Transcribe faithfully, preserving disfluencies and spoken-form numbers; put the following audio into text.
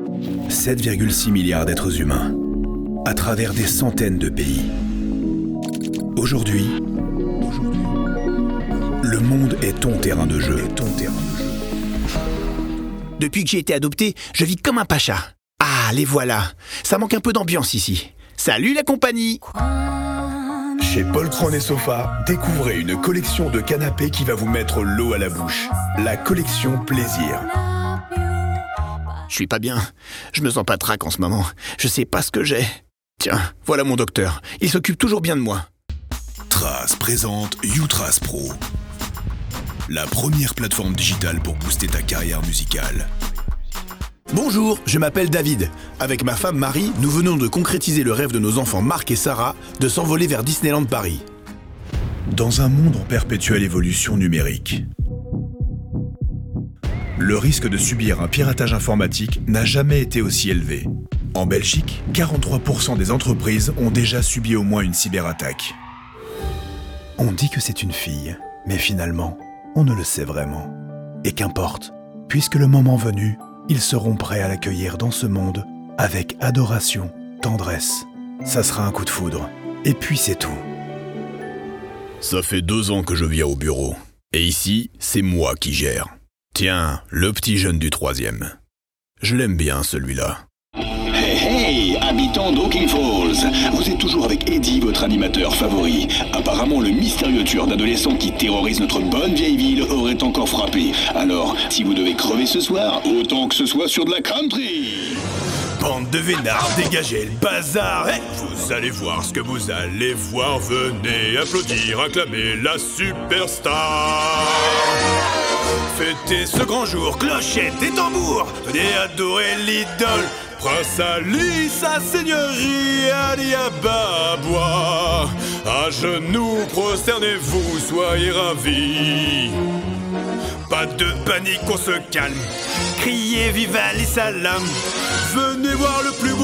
sept virgule six milliards d'êtres humains, à travers des centaines de pays. Aujourd'hui, aujourd'hui, le monde est ton terrain de jeu. Est ton terrain de jeu. Depuis que j'ai été adopté, je vis comme un pacha. Ah, les voilà. Ça manque un peu d'ambiance ici. Salut la compagnie. Chez Poltron et Sofa, découvrez une collection de canapés qui va vous mettre l'eau à la bouche. La collection Plaisir. Je suis pas bien. Je me sens pas trac en ce moment. Je sais pas ce que j'ai. Tiens, voilà mon docteur. Il s'occupe toujours bien de moi. Trace présente U-Trace Pro. La première plateforme digitale pour booster ta carrière musicale. Bonjour, je m'appelle David. Avec ma femme Marie, nous venons de concrétiser le rêve de nos enfants Marc et Sarah de s'envoler vers Disneyland Paris. Dans un monde en perpétuelle évolution numérique, le risque de subir un piratage informatique n'a jamais été aussi élevé. En Belgique, quarante-trois pour cent des entreprises ont déjà subi au moins une cyberattaque. On dit que c'est une fille, mais finalement, on ne le sait vraiment. Et qu'importe, puisque le moment venu, ils seront prêts à l'accueillir dans ce monde avec adoration, tendresse. Ça sera un coup de foudre. Et puis c'est tout. Ça fait deux ans que je viens au bureau. Et ici, c'est moi qui gère. Tiens, le petit jeune du troisième. Je l'aime bien, celui-là. Hey, hey, habitants d'Hawking Falls, vous êtes toujours avec Eddie, votre animateur favori. Apparemment, le mystérieux tueur d'adolescents qui terrorise notre bonne vieille ville aurait encore frappé. Alors, si vous devez crever ce soir, autant que ce soit sur de la country. Bande de vénards, dégagez le bazar. Hey, vous allez voir ce que vous allez voir. Venez applaudir, acclamer la superstar. Fêtez ce grand jour, clochette et tambour. Venez adorer l'idole. Prince Ali, sa seigneurie, Ali Ababa. À genoux, prosternez-vous, soyez ravis. Pas de panique, on se calme. Criez vive Ali Salam. Venez voir le plus